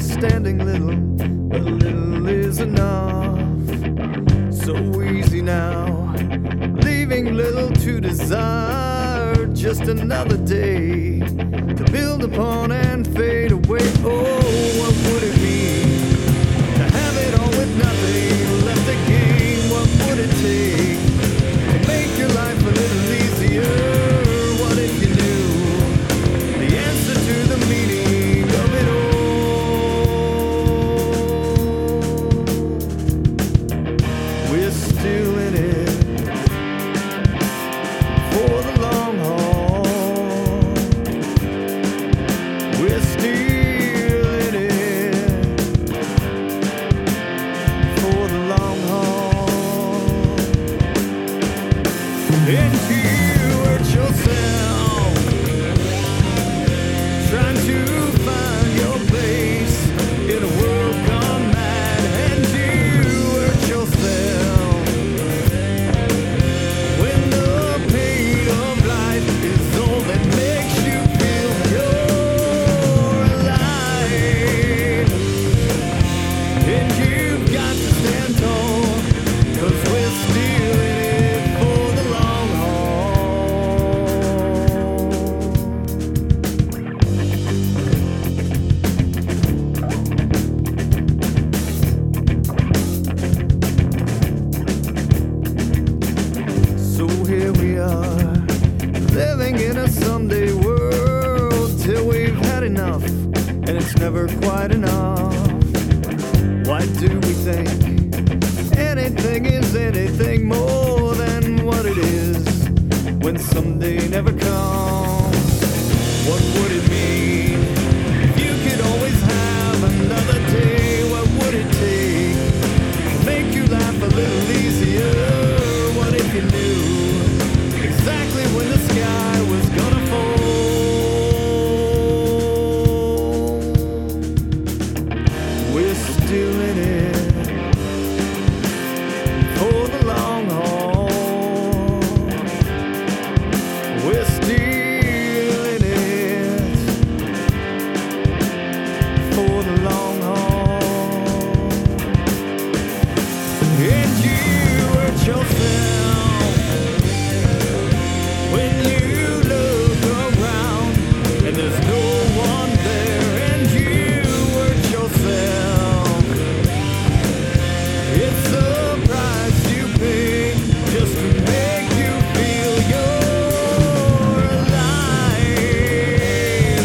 understanding little, but little is enough. So easy now, leaving little to desire. Just another day to build upon and fade away. Oh, what would it mean to have it all with nothing left to gain? What would it take to make your life a little easier? What if you knew the answer to the meaning of it all? We're still in it for the long haul. We're still in it for the long haul. And you hurt yourself trying to find your place in a world gone mad. And you hurt yourself when the pain of life is all that makes you feel you're alive. And you've got to stand tall, 'cause we're still in it for the long haul. So here we are, living in a someday world, till we've had enough, and it's never quite enough. Why do we think anything is anything more than what it is when someday never comes? What would it mean if you could always have another day? What would it take to make you laugh a little easier? What if you knew exactly when the sky was gonna fall? We're still in it for the long haul. We're still in it for the long haul. And you hurt yourself when you look around and there's no one there. And you hurt yourself. It's the price you pay just to make you feel you're alive.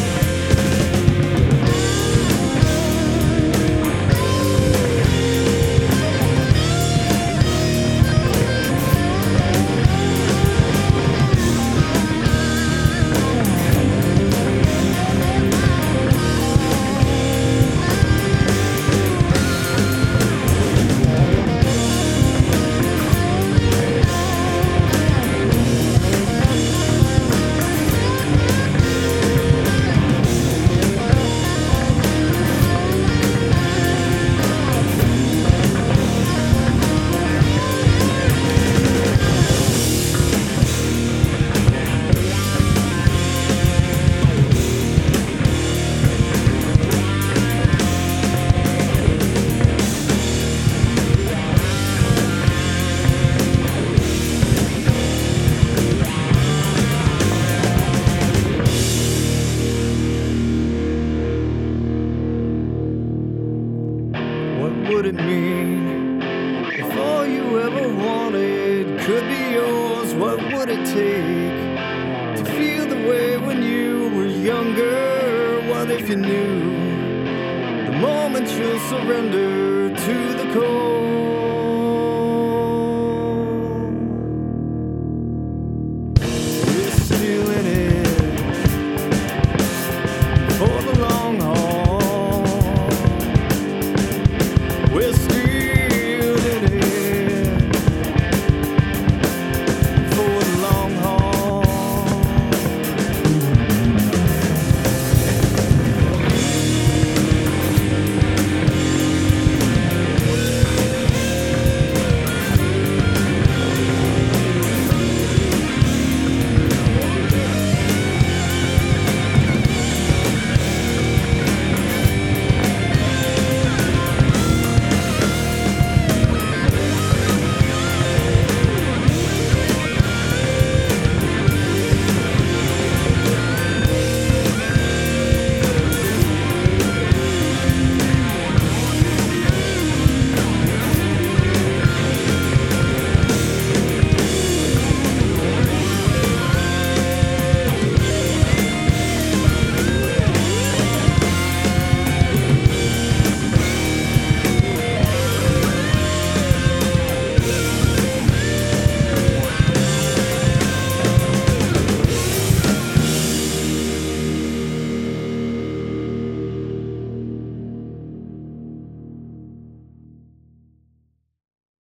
What would it mean if all you ever wanted could be yours? What would it take to feel the way when you were younger? What if you knew the moment you'll surrender to the cold?